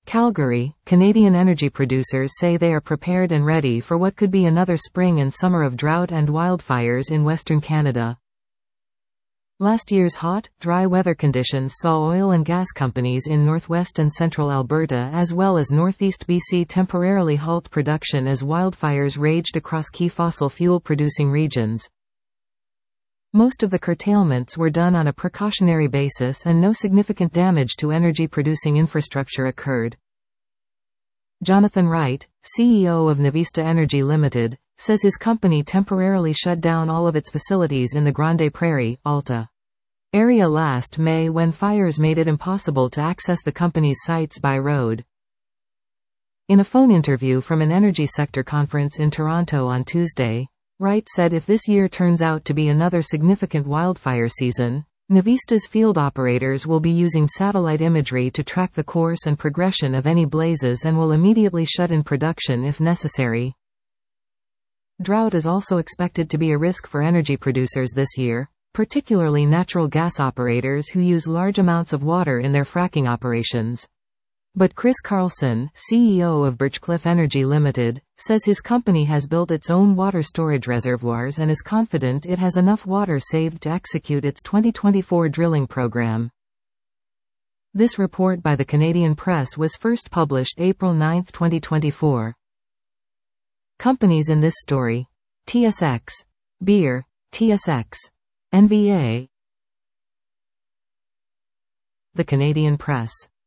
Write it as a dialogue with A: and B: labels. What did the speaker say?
A: Calgary, Canadian energy producers say they are prepared and ready for what could be another spring and summer of drought and wildfires in Western Canada. Last year's hot, dry weather conditions saw oil and gas companies in northwest and central Alberta as well as northeast BC temporarily halt production as wildfires raged across key fossil fuel-producing regions. Most of the curtailments were done on a precautionary basis and no significant damage to energy-producing infrastructure occurred. Jonathan Wright, CEO of Navista Energy Limited, says his company temporarily shut down all of its facilities in the Grande Prairie, Alta area last May when fires made it impossible to access the company's sites by road. In a phone interview from an energy sector conference in Toronto on Tuesday, Wright said if this year turns out to be another significant wildfire season, Navista's field operators will be using satellite imagery to track the course and progression of any blazes and will immediately shut in production if necessary. Drought is also expected to be a risk for energy producers this year, particularly natural gas operators who use large amounts of water in their fracking operations. But Chris Carlson, CEO of Birchcliff Energy Limited, says his company has built its own water storage reservoirs and is confident it has enough water saved to execute its 2024 drilling program. This report by the Canadian Press was first published April 9, 2024. Companies in this story: TSX, Beer, TSX, NVA. The Canadian Press.